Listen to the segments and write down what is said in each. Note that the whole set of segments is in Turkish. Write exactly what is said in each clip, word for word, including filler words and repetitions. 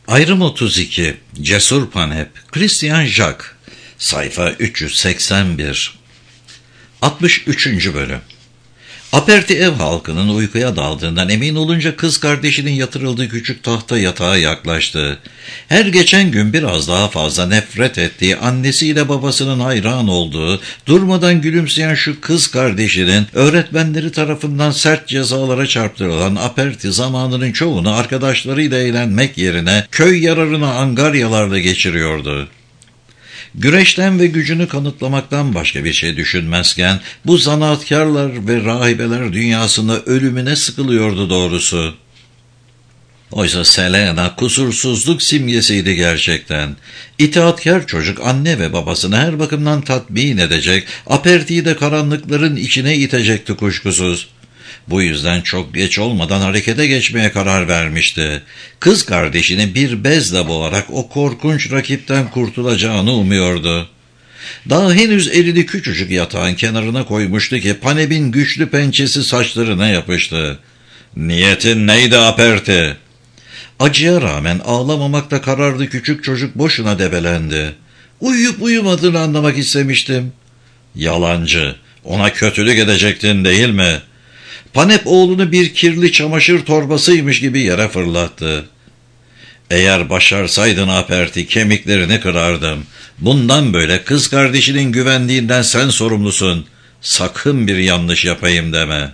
Ayrım otuz iki. Cesur Panep. Christian Jacques. Sayfa üç yüz seksen bir. altmış üçüncü bölüm. Aperti ev halkının uykuya daldığından emin olunca kız kardeşinin yatırıldığı küçük tahta yatağa yaklaştı. Her geçen gün biraz daha fazla nefret ettiği, annesiyle babasının hayran olduğu, durmadan gülümseyen şu kız kardeşinin öğretmenleri tarafından sert cezalara çarptırılan Aperti zamanının çoğunu arkadaşlarıyla eğlenmek yerine köy yararına angaryalarla geçiriyordu. Güreşten ve gücünü kanıtlamaktan başka bir şey düşünmezken bu zanaatkarlar ve rahibeler dünyasında ölümüne sıkılıyordu doğrusu. Oysa Selena kusursuzluk simgesiydi gerçekten. İtaatkar çocuk anne ve babasını her bakımdan tatmin edecek, Aperti'yi de karanlıkların içine itecekti kuşkusuz. Bu yüzden çok geç olmadan harekete geçmeye karar vermişti. Kız kardeşini bir bezle boğarak o korkunç rakipten kurtulacağını umuyordu. Daha henüz elini küçücük yatağın kenarına koymuştu ki Panep'in güçlü pençesi saçlarına yapıştı. "Niyetin neydi Aperti?" Acıya rağmen ağlamamakta kararlı küçük çocuk boşuna debelendi. "Uyuyup uyumadığını anlamak istemiştim." "Yalancı, ona kötülük edecektin değil mi?" Panep oğlunu bir kirli çamaşır torbasıymış gibi yere fırlattı. "Eğer başarsaydın Aperti, kemiklerini kırardım. Bundan böyle kız kardeşinin güvenliğinden sen sorumlusun. Sakın bir yanlış yapayım deme."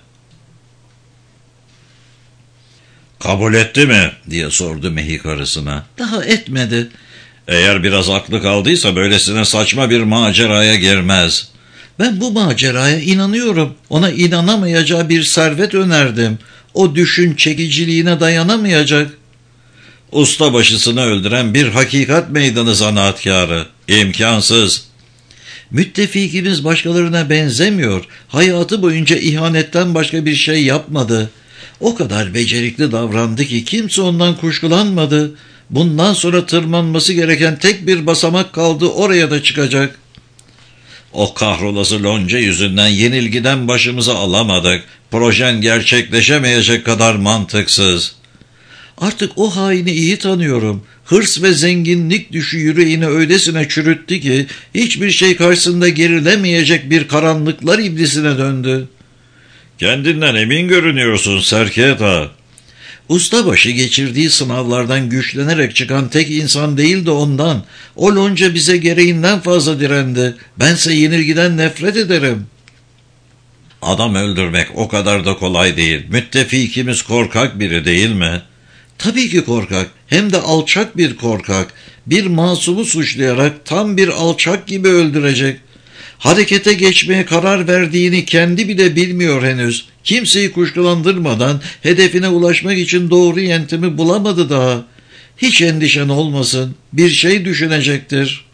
"Kabul etti mi?" diye sordu Mehi karısına. "Daha etmedi." "Eğer biraz aklı kaldıysa böylesine saçma bir maceraya girmez." "Ben bu maceraya inanıyorum. Ona inanamayacağı bir servet önerdim. O düşün çekiciliğine dayanamayacak." "Ustabaşısını öldüren bir hakikat meydanı zanaatkarı. İmkansız." "Müttefikimiz başkalarına benzemiyor. Hayatı boyunca ihanetten başka bir şey yapmadı. O kadar becerikli davrandı ki kimse ondan kuşkulanmadı. Bundan sonra tırmanması gereken tek bir basamak kaldı, oraya da çıkacak." "O kahrolası lonca yüzünden yenilgiden başımıza alamadık. Projen gerçekleşemeyecek kadar mantıksız." "Artık o haini iyi tanıyorum. Hırs ve zenginlik düşü yüreğini öylesine çürüttü ki hiçbir şey karşısında gerilemeyecek bir karanlıklar iblisine döndü." "Kendinden emin görünüyorsun Serketa." "Ustabaşı geçirdiği sınavlardan güçlenerek çıkan tek insan değildi ondan. O lonca bize gereğinden fazla direndi. Bense yenilgiden nefret ederim." "Adam öldürmek o kadar da kolay değil. Müttefikimiz korkak biri değil mi?" "Tabii ki korkak. Hem de alçak bir korkak. Bir masumu suçlayarak tam bir alçak gibi öldürecek. Harekete geçmeye karar verdiğini kendi bile bilmiyor henüz. Kimseyi kuşkulandırmadan hedefine ulaşmak için doğru yöntemi bulamadı daha. Hiç endişen olmasın. Bir şey düşünecektir."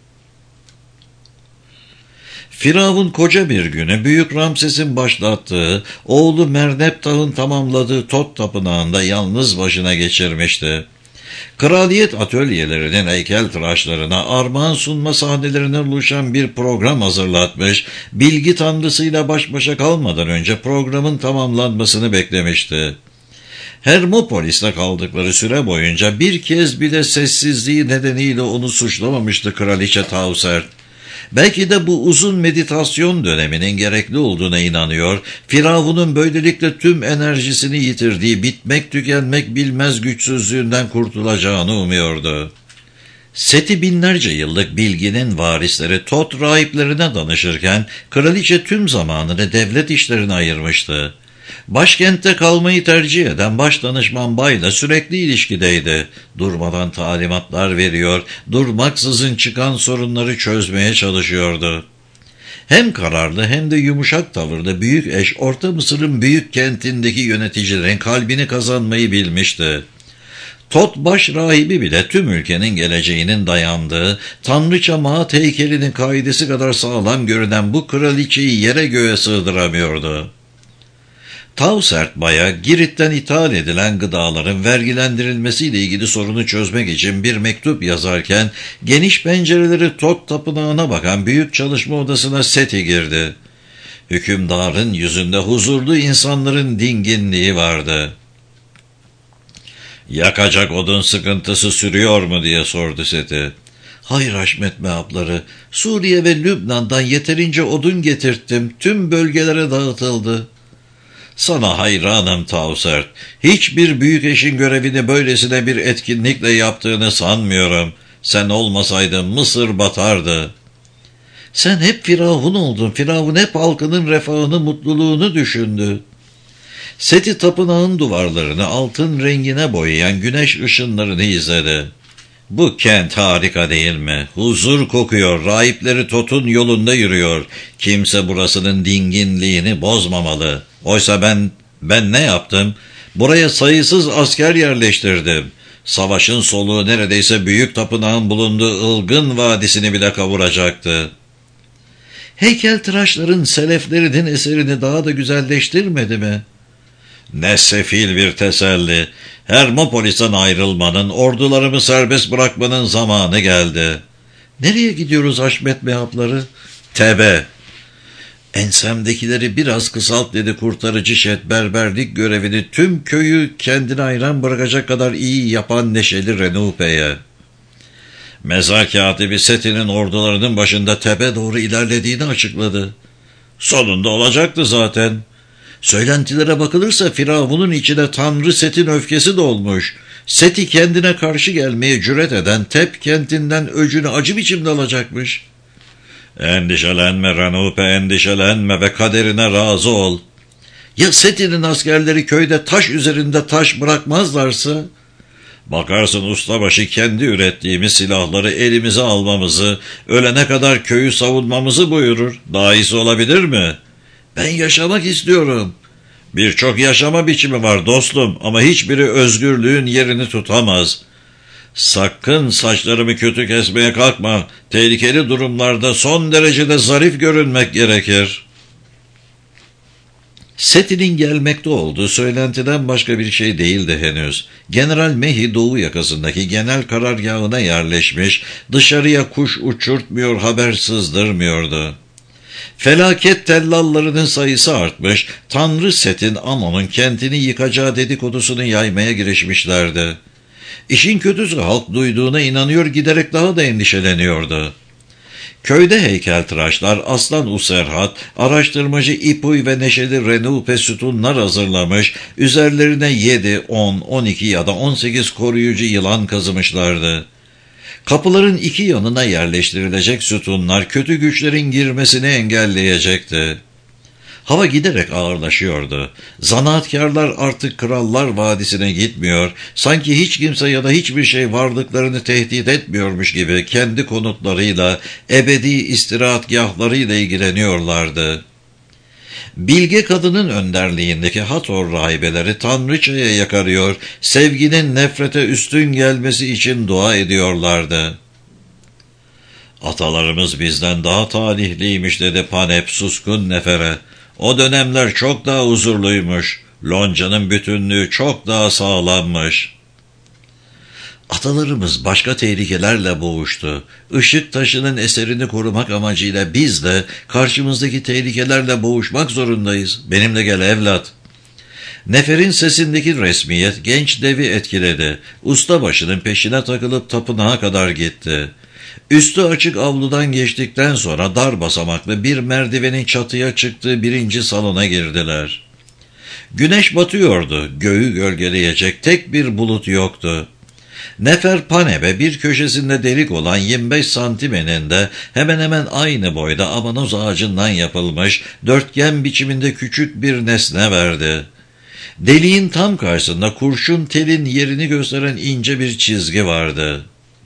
Firavun koca bir günü Büyük Ramses'in başlattığı, oğlu Merneptah'ın tamamladığı Tot tapınağında yalnız başına geçirmişti. Kraliyet atölyelerinin heykeltıraşlarına armağan sunma sahnelerine oluşan bir program hazırlatmış, bilgi tanrısıyla baş başa kalmadan önce programın tamamlanmasını beklemişti. Hermopolis'te kaldıkları süre boyunca bir kez bile sessizliği nedeniyle onu suçlamamıştı Kraliçe Tausert. Belki de bu uzun meditasyon döneminin gerekli olduğuna inanıyor, Firavun'un böylelikle tüm enerjisini yitirdiği bitmek tükenmek bilmez güçsüzlüğünden kurtulacağını umuyordu. Seti binlerce yıllık bilginin varisleri Tot rahiplerine danışırken kraliçe tüm zamanını devlet işlerine ayırmıştı. Başkentte kalmayı tercih eden başdanışman bayla sürekli ilişkideydi. Durmadan talimatlar veriyor, durmaksızın çıkan sorunları çözmeye çalışıyordu. Hem kararlı hem de yumuşak tavırda büyük eş Orta Mısır'ın büyük kentindeki yöneticilerin kalbini kazanmayı bilmişti. Tot baş rahibi bile tüm ülkenin geleceğinin dayandığı, tanrıça Maat heykelinin kaidesi kadar sağlam görünen bu kraliçeyi yere göğe sığdıramıyordu. Tausert Bay'a Girit'ten ithal edilen gıdaların vergilendirilmesiyle ilgili sorunu çözmek için bir mektup yazarken geniş pencereleri Tot tapınağına bakan büyük çalışma odasına Seti girdi. Hükümdarın yüzünde huzurlu insanların dinginliği vardı. Yakacak odun sıkıntısı sürüyor mu diye sordu Seti. Hayır Haşmet meapları, Suriye ve Lübnan'dan yeterince odun getirttim, tüm bölgelere dağıtıldı. Sana hayranım Tausert, hiçbir büyük eşin görevini böylesine bir etkinlikle yaptığını sanmıyorum. Sen olmasaydın Mısır batardı. Sen hep Firavun oldun, Firavun hep halkının refahını, mutluluğunu düşündü. Seti tapınağın duvarlarını altın rengine boyayan güneş ışınlarını izledi. Bu kent harika değil mi? Huzur kokuyor, rahipleri Tot'un yolunda yürüyor. Kimse burasının dinginliğini bozmamalı. Oysa ben, ben ne yaptım? Buraya sayısız asker yerleştirdim. Savaşın soluğu neredeyse büyük tapınağın bulunduğu Ilgın Vadisi'ni bile kavuracaktı. Heykeltıraşların seleflerinin eserini daha da güzelleştirmedi mi? Ne sefil bir teselli. Hermopolis'ten ayrılmanın, ordularımı serbest bırakmanın zamanı geldi. Nereye gidiyoruz Haşmet mehapları? Tebe. Ensemdekileri biraz kısalt dedi kurtarıcı şet, berberlik görevini tüm köyü kendine hayran bırakacak kadar iyi yapan neşeli Renupe'ye. Mezar katibi Seti'nin ordularının başında Tebe doğru ilerlediğini açıkladı. Sonunda olacaktı zaten. Söylentilere bakılırsa Firavun'un içine Tanrı Set'in öfkesi dolmuş. Set'i kendine karşı gelmeye cüret eden Tep kentinden öcünü acı biçimde alacakmış. Endişelenme Renupe, endişelenme ve kaderine razı ol. Ya Set'in askerleri köyde taş üzerinde taş bırakmazlarsa? Bakarsın ustabaşı kendi ürettiğimiz silahları elimize almamızı, ölene kadar köyü savunmamızı buyurur. Daha iyisi olabilir mi? Ben yaşamak istiyorum. Birçok yaşama biçimi var dostum ama hiçbiri özgürlüğün yerini tutamaz. Sakın saçlarımı kötü kesmeye kalkma. Tehlikeli durumlarda son derecede zarif görünmek gerekir. Seti'nin gelmekte olduğu söylentiden başka bir şey değildi henüz. General Mehi doğu yakasındaki genel karargahına yerleşmiş, dışarıya kuş uçurtmuyor, haber sızdırmıyordu. Felaket tellallarının sayısı artmış, Tanrı Set'in Amon'un kentini yıkacağı dedikodusunu yaymaya girişmişlerdi. İşin kötüsü halk duyduğuna inanıyor, giderek daha da endişeleniyordu. Köyde heykeltıraşlar Aslan Userhat, araştırmacı İpuy ve neşeli Renupe sütunlar hazırlamış, üzerlerine yedi, on, on iki ya da on sekiz koruyucu yılan kazımışlardı. Kapıların iki yanına yerleştirilecek sütunlar kötü güçlerin girmesini engelleyecekti. Hava giderek ağırlaşıyordu. Zanaatkarlar artık Krallar Vadisi'ne gitmiyor, sanki hiç kimse ya da hiçbir şey varlıklarını tehdit etmiyormuş gibi kendi konutlarıyla, ebedi istirahatgahlarıyla ilgileniyorlardı. Bilge kadının önderliğindeki Hathor rahibeleri Tanrıçaya yakarıyor, sevginin nefrete üstün gelmesi için dua ediyorlardı. Atalarımız bizden daha talihliymiş dedi Panep suskun nefere. O dönemler çok daha huzurluymuş, loncanın bütünlüğü çok daha sağlammış. Atalarımız başka tehlikelerle boğuştu. Işık taşının eserini korumak amacıyla biz de karşımızdaki tehlikelerle boğuşmak zorundayız. Benimle gel evlat. Nefer'in sesindeki resmiyet genç devi etkiledi. Ustabaşının peşine takılıp tapınağa kadar gitti. Üstü açık avludan geçtikten sonra dar basamaklı bir merdivenin çatıya çıktığı birinci salona girdiler. Güneş batıyordu. Göğü gölgeleyecek tek bir bulut yoktu. Nefer Panebe bir köşesinde delik olan yirmi beş santim eninde hemen hemen aynı boyda abanoz ağacından yapılmış dörtgen biçiminde küçük bir nesne verdi. Deliğin tam karşısında kurşun telin yerini gösteren ince bir çizgi vardı.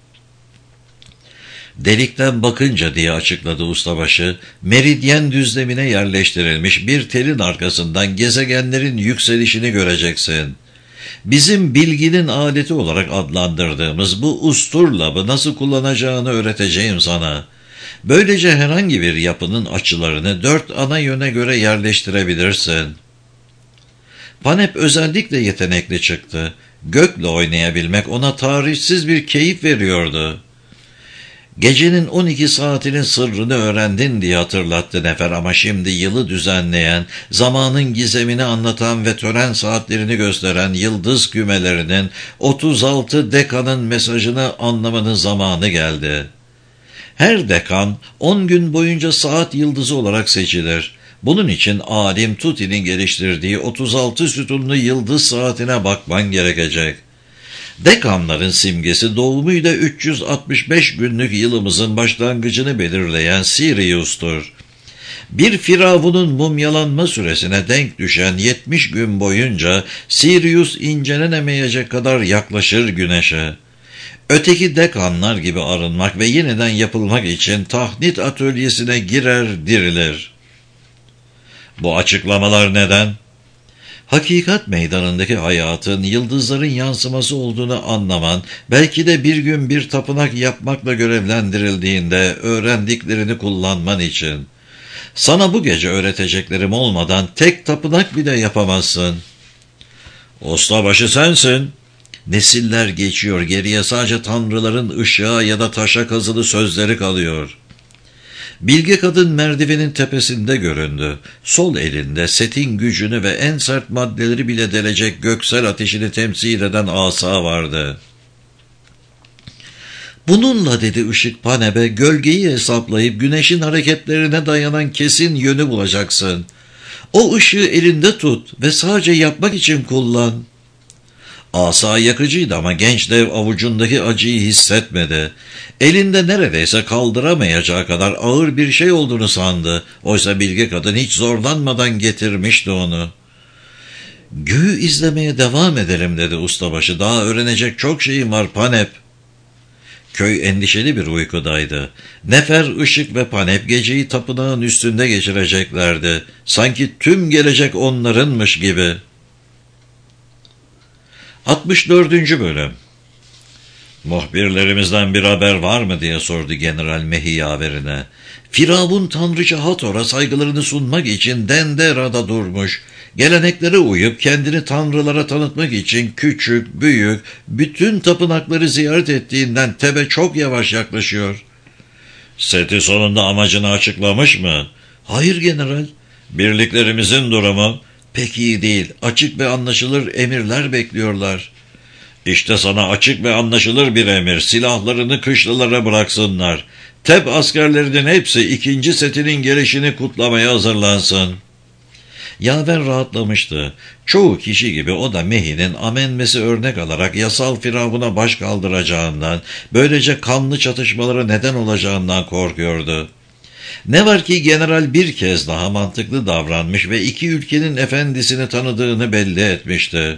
Delikten bakınca diye açıkladı ustabaşı, meridyen düzlemine yerleştirilmiş bir telin arkasından gezegenlerin yükselişini göreceksin. Bizim bilginin aleti olarak adlandırdığımız bu usturlabı nasıl kullanacağını öğreteceğim sana. Böylece herhangi bir yapının açılarını dört ana yöne göre yerleştirebilirsin. Panep özellikle yetenekli çıktı. Gökle oynayabilmek ona tarihsiz bir keyif veriyordu. Gecenin on iki saatinin sırrını öğrendin diye hatırlattı Nefer, ama şimdi yılı düzenleyen, zamanın gizemini anlatan ve tören saatlerini gösteren yıldız kümelerinin otuz altı dekanın mesajını anlamanın zamanı geldi. Her dekan on gün boyunca saat yıldızı olarak seçilir. Bunun için alim Tuti'nin geliştirdiği otuz altı sütunlu yıldız saatine bakman gerekecek. Dekanların simgesi doğumuyla üç yüz altmış beş günlük yılımızın başlangıcını belirleyen Sirius'tur. Bir firavunun mumyalanma süresine denk düşen yetmiş gün boyunca Sirius incelenemeyecek kadar yaklaşır güneşe. Öteki dekanlar gibi arınmak ve yeniden yapılmak için tahnit atölyesine girer dirilir. Bu açıklamalar neden? Hakikat meydanındaki hayatın yıldızların yansıması olduğunu anlaman, belki de bir gün bir tapınak yapmakla görevlendirildiğinde öğrendiklerini kullanman için. Sana bu gece öğreteceklerim olmadan tek tapınak bile yapamazsın. Ustabaşı sensin. Nesiller geçiyor, geriye sadece tanrıların ışığa ya da taşa kazılı sözleri kalıyor. Bilge kadın merdivenin tepesinde göründü. Sol elinde Set'in gücünü ve en sert maddeleri bile delecek göksel ateşini temsil eden asa vardı. Bununla dedi ışık Panebe, gölgeyi hesaplayıp güneşin hareketlerine dayanan kesin yönü bulacaksın. O ışığı elinde tut ve sadece yapmak için kullan. Asa yakıcıydı ama genç dev avucundaki acıyı hissetmedi. Elinde neredeyse kaldıramayacağı kadar ağır bir şey olduğunu sandı. Oysa bilge kadın hiç zorlanmadan getirmişti onu. Göğü izlemeye devam edelim dedi ustabaşı. Daha öğrenecek çok şeyim var Panep. Köy endişeli bir uykudaydı. Nefer, Işık ve Panep geceyi tapınağın üstünde geçireceklerdi. Sanki tüm gelecek onlarınmış gibi. altmış dördüncü bölüm. Muhbirlerimizden bir haber var mı diye sordu General Mehi yaverine. Firavun tanrıça Hathor'a saygılarını sunmak için Dendera'da durmuş. Geleneklere uyup kendini tanrılara tanıtmak için küçük, büyük, bütün tapınakları ziyaret ettiğinden Tebe çok yavaş yaklaşıyor. Seti sonunda amacını açıklamış mı? Hayır general. Birliklerimizin durumu pek iyi değil. Açık ve anlaşılır emirler bekliyorlar. İşte sana açık ve anlaşılır bir emir. Silahlarını kışlalara bıraksınlar. Teb askerlerinin hepsi ikinci setinin gelişini kutlamaya hazırlansın. Yaver rahatlamıştı. Çoğu kişi gibi o da Mehi'nin amenmesi örnek alarak yasal firavuna baş kaldıracağından, böylece kanlı çatışmalara neden olacağından korkuyordu. Ne var ki general bir kez daha mantıklı davranmış ve iki ülkenin efendisini tanıdığını belli etmişti.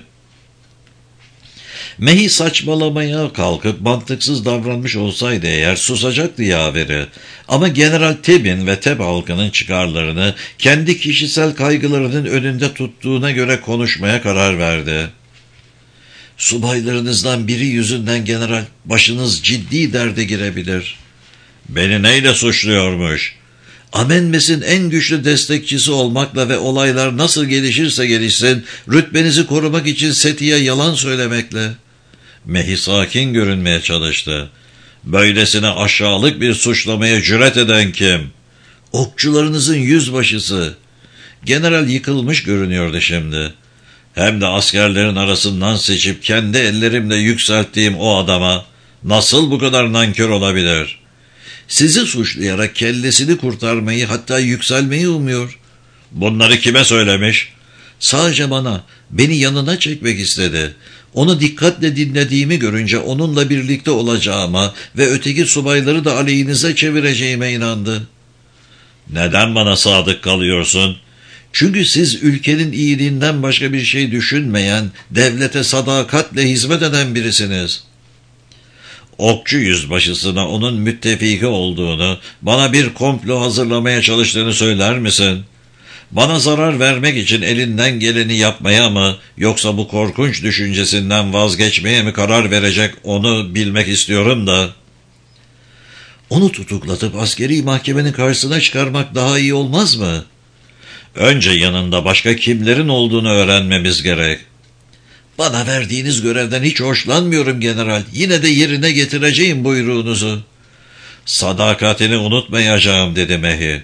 Mehi saçmalamaya kalkıp mantıksız davranmış olsaydı eğer susacaktı yaveri. Ama General Teb'in ve Teb halkının çıkarlarını kendi kişisel kaygılarının önünde tuttuğuna göre konuşmaya karar verdi. Subaylarınızdan biri yüzünden general, başınız ciddi derde girebilir. Beni neyle suçluyormuş? Amenmes'in en güçlü destekçisi olmakla ve olaylar nasıl gelişirse gelişsin, rütbenizi korumak için Seti'ye yalan söylemekle. Mehi sakin görünmeye çalıştı. Böylesine aşağılık bir suçlamaya cüret eden kim? Okçularınızın yüzbaşısı. General yıkılmış görünüyordu şimdi. Hem de askerlerin arasından seçip kendi ellerimle yükselttiğim o adama nasıl bu kadar nankör olabilir? Sizi suçlayarak kellesini kurtarmayı, hatta yükselmeyi umuyor. Bunları kime söylemiş? Sadece bana, beni yanına çekmek istedi. Onu dikkatle dinlediğimi görünce onunla birlikte olacağıma ve öteki subayları da aleyhinize çevireceğime inandı. Neden bana sadık kalıyorsun? Çünkü siz ülkenin iyiliğinden başka bir şey düşünmeyen, devlete sadakatle hizmet eden birisiniz. Okçu yüzbaşısına onun müttefiki olduğunu, bana bir komplo hazırlamaya çalıştığını söyler misin? Bana zarar vermek için elinden geleni yapmaya mı, yoksa bu korkunç düşüncesinden vazgeçmeye mi karar verecek, onu bilmek istiyorum da. Onu tutuklatıp askeri mahkemenin karşısına çıkarmak daha iyi olmaz mı? Önce yanında başka kimlerin olduğunu öğrenmemiz gerek. Bana verdiğiniz görevden hiç hoşlanmıyorum general. Yine de yerine getireceğim buyruğunuzu. Sadakatini unutmayacağım dedi Mehi.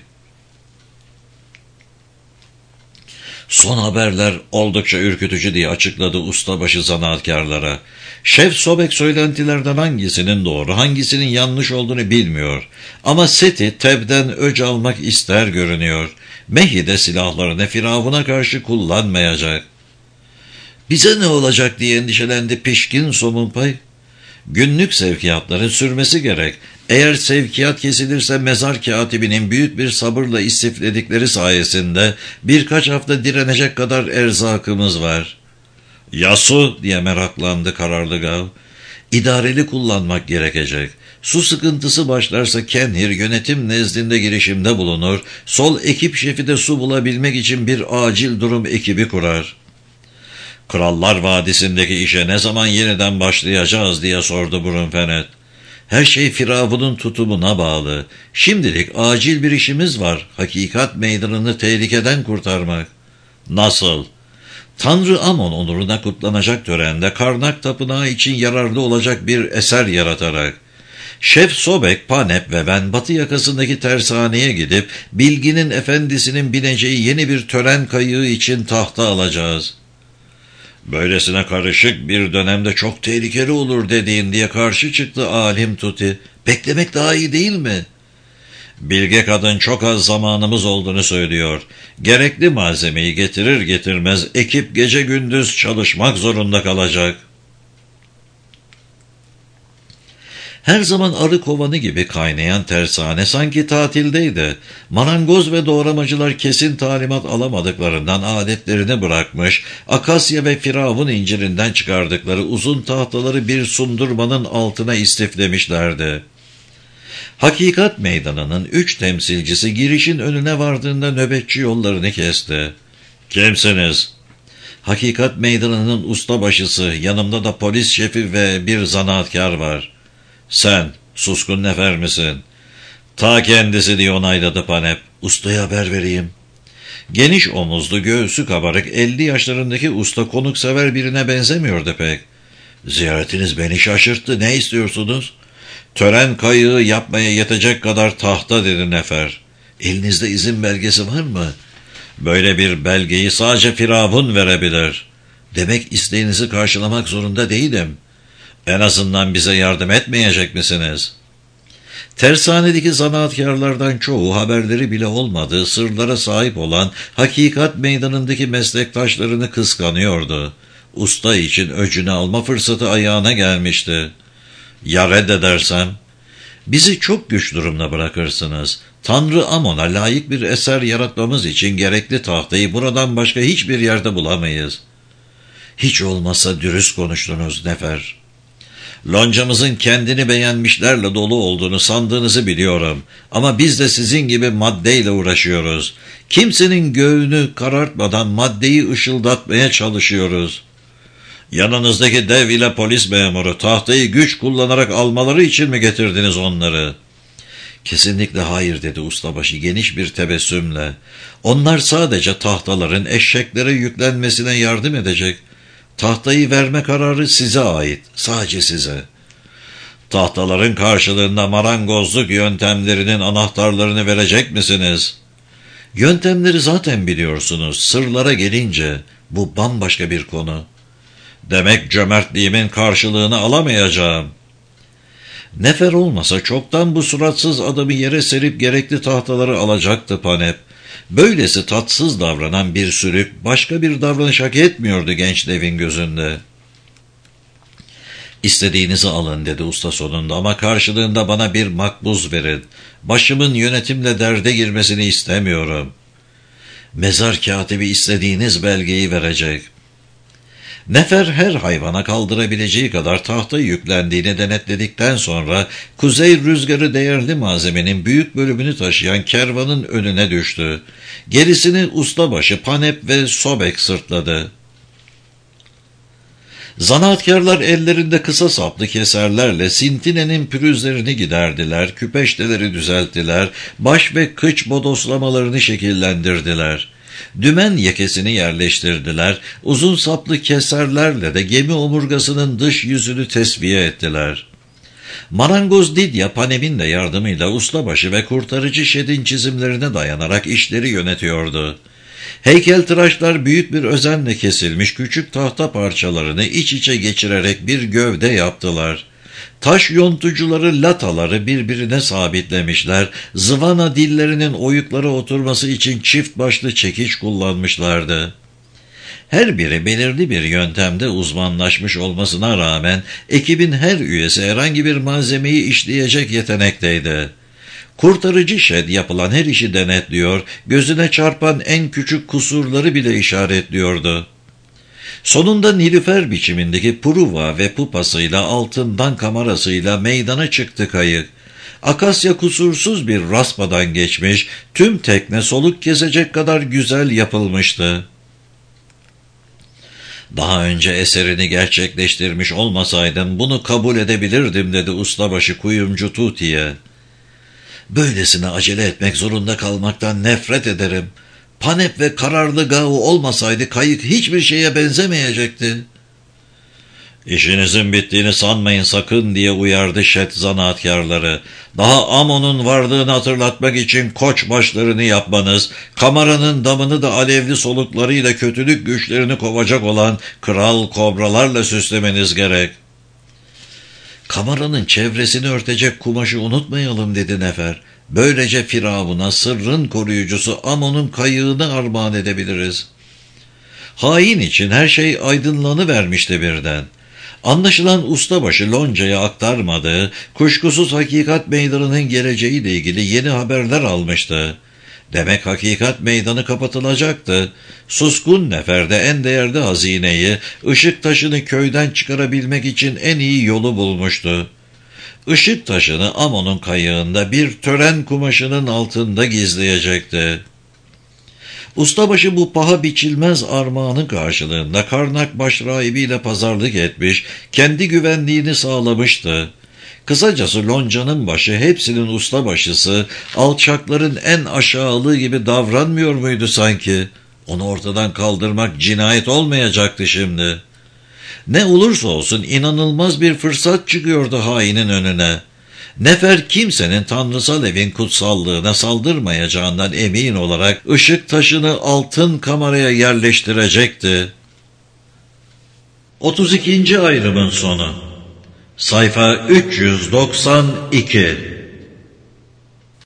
Son haberler oldukça ürkütücü diye açıkladı ustabaşı zanaatkarlara. Şef Sobek söylentilerden hangisinin doğru, hangisinin yanlış olduğunu bilmiyor. Ama Seti Teb'den öc almak ister görünüyor. Mehi de silahlarını Firavun'a karşı kullanmayacak. Bize ne olacak diye endişelendi pişkin Somunpay. Günlük sevkiyatların sürmesi gerek. Eğer sevkiyat kesilirse mezar katibinin büyük bir sabırla istifledikleri sayesinde birkaç hafta direnecek kadar erzakımız var. Ya su diye meraklandı kararlı Gav. İdareli kullanmak gerekecek. Su sıkıntısı başlarsa Kenhir yönetim nezdinde girişimde bulunur. Sol ekip şefi de su bulabilmek için bir acil durum ekibi kurar. Krallar Vadisi'ndeki işe ne zaman yeniden başlayacağız diye sordu Brunfenet. Her şey Firavun'un tutumuna bağlı. Şimdilik acil bir işimiz var. Hakikat meydanını tehlikeden kurtarmak. Nasıl? Tanrı Amon onuruna kutlanacak törende Karnak Tapınağı için yararlı olacak bir eser yaratarak. Şef Sobek, Panep ve ben batı yakasındaki tersaneye gidip bilginin efendisinin bineceği yeni bir tören kayığı için tahta alacağız. Böylesine karışık bir dönemde çok tehlikeli olur dediğin diye karşı çıktı alim Tuti. Beklemek daha iyi değil mi? Bilge kadın çok az zamanımız olduğunu söylüyor. Gerekli malzemeyi getirir getirmez ekip gece gündüz çalışmak zorunda kalacak. Her zaman arı kovanı gibi kaynayan tersane sanki tatildeydi. Marangoz ve doğramacılar kesin talimat alamadıklarından adetlerini bırakmış, akasya ve firavun incirinden çıkardıkları uzun tahtaları bir sundurmanın altına istiflemişlerdi. Hakikat meydanının üç temsilcisi girişin önüne vardığında nöbetçi yollarını kesti. Kimsiniz? Hakikat meydanının ustabaşısı, yanımda da polis şefi ve bir zanaatkar var. Sen, suskun nefer misin? Ta kendisi diye onayladı Panep. Ustaya haber vereyim. Geniş omuzlu, göğsü kabarık, elli yaşlarındaki usta konuksever birine benzemiyordu pek. Ziyaretiniz beni şaşırttı. Ne istiyorsunuz? Tören kayığı yapmaya yetecek kadar tahta dedi nefer. Elinizde izin belgesi var mı? Böyle bir belgeyi sadece Firavun verebilir. Demek isteğinizi karşılamak zorunda değilim. En azından bize yardım etmeyecek misiniz? Tersanedeki zanaatkarlardan çoğu haberleri bile olmadığı sırlara sahip olan hakikat meydanındaki meslektaşlarını kıskanıyordu. Usta için öcünü alma fırsatı ayağına gelmişti. Ya reddedersem? Bizi çok güç durumda bırakırsınız. Tanrı Amon'a layık bir eser yaratmamız için gerekli tahtayı buradan başka hiçbir yerde bulamayız. Hiç olmazsa dürüst konuştunuz nefer. Loncamızın kendini beğenmişlerle dolu olduğunu sandığınızı biliyorum. Ama biz de sizin gibi maddeyle uğraşıyoruz. Kimsenin göğünü karartmadan maddeyi ışıldatmaya çalışıyoruz. Yanınızdaki dev ile polis memuru tahtayı güç kullanarak almaları için mi getirdiniz onları? Kesinlikle hayır dedi ustabaşı geniş bir tebessümle. Onlar sadece tahtaların eşeklere yüklenmesine yardım edecek. Tahtayı verme kararı size ait, sadece size. Tahtaların karşılığında marangozluk yöntemlerinin anahtarlarını verecek misiniz? Yöntemleri zaten biliyorsunuz, sırlara gelince bu bambaşka bir konu. Demek cömertliğimin karşılığını alamayacağım. Nefer olmasa çoktan bu suratsız adamı yere serip gerekli tahtaları alacaktı Panep. Böylesi tatsız davranan bir sülük başka bir davranış hak etmiyordu genç devin gözünde. İstediğinizi alın dedi usta sonunda ama karşılığında bana bir makbuz verin. Başımın yönetimle derde girmesini istemiyorum. Mezar katibi istediğiniz belgeyi verecek. Nefer her hayvana kaldırabileceği kadar tahta yüklendiğini denetledikten sonra kuzey rüzgarı değerli malzemenin büyük bölümünü taşıyan kervanın önüne düştü. Gerisini ustabaşı Panep ve Sobek sırtladı. Zanaatkarlar ellerinde kısa saplı keserlerle Sintine'nin pürüzlerini giderdiler, küpeşteleri düzelttiler, baş ve kıç bodoslamalarını şekillendirdiler. Dümen yekesini yerleştirdiler, uzun saplı keserlerle de gemi omurgasının dış yüzünü tesviye ettiler. Marangoz Didya Panem'in de yardımıyla ustabaşı ve kurtarıcı Şed'in çizimlerine dayanarak işleri yönetiyordu. Heykeltıraşlar büyük bir özenle kesilmiş küçük tahta parçalarını iç içe geçirerek bir gövde yaptılar. Taş yontucuları lataları birbirine sabitlemişler, zıvana dillerinin oyuklara oturması için çift başlı çekiç kullanmışlardı. Her biri belirli bir yöntemde uzmanlaşmış olmasına rağmen ekibin her üyesi herhangi bir malzemeyi işleyecek yetenekteydi. Kurtarıcı Şed yapılan her işi denetliyor, gözüne çarpan en küçük kusurları bile işaretliyordu. Sonunda nilüfer biçimindeki puruva ve pupasıyla altından kamerasıyla meydana çıktı kayık. Akasya kusursuz bir raspadan geçmiş, tüm tekne soluk kesecek kadar güzel yapılmıştı. Daha önce eserini gerçekleştirmiş olmasaydım bunu kabul edebilirdim dedi ustabaşı kuyumcu Tuti'ye. Böylesine acele etmek zorunda kalmaktan nefret ederim. Panep ve kararlı Gao olmasaydı kayık hiçbir şeye benzemeyecekti. İşinizin bittiğini sanmayın sakın diye uyardı Şed zanaatkarları. Daha Amon'un varlığını hatırlatmak için koç başlarını yapmanız, kameranın damını da alevli soluklarıyla kötülük güçlerini kovacak olan kral kobralarla süslemeniz gerek. Kameranın çevresini örtecek kumaşı unutmayalım dedi Nefer. Böylece Firavun'a sırrın koruyucusu Amon'un kayığını armağan edebiliriz. Hain için her şey aydınlanıvermişti birden. Anlaşılan ustabaşı loncaya aktarmadığı, kuşkusuz hakikat meydanının geleceğiyle ilgili yeni haberler almıştı. Demek hakikat meydanı kapatılacaktı. Suskun Nefer'de en değerli hazineyi, ışık taşını köyden çıkarabilmek için en iyi yolu bulmuştu. Işık taşını Amon'un kayığında bir tören kumaşının altında gizleyecekti. Ustabaşı bu paha biçilmez armağanın karşılığında Karnak başrahibiyle pazarlık etmiş, kendi güvenliğini sağlamıştı. Kısacası loncanın başı hepsinin ustabaşısı, alçakların en aşağılığı gibi davranmıyor muydu sanki? Onu ortadan kaldırmak cinayet olmayacaktı şimdi. Ne olursa olsun inanılmaz bir fırsat çıkıyordu hainin önüne. Nefer kimsenin tanrısal evin kutsallığına saldırmayacağından emin olarak ışık taşını altın kameraya yerleştirecekti. otuz ikinci ayrımın sonu. Sayfa üç yüz doksan iki.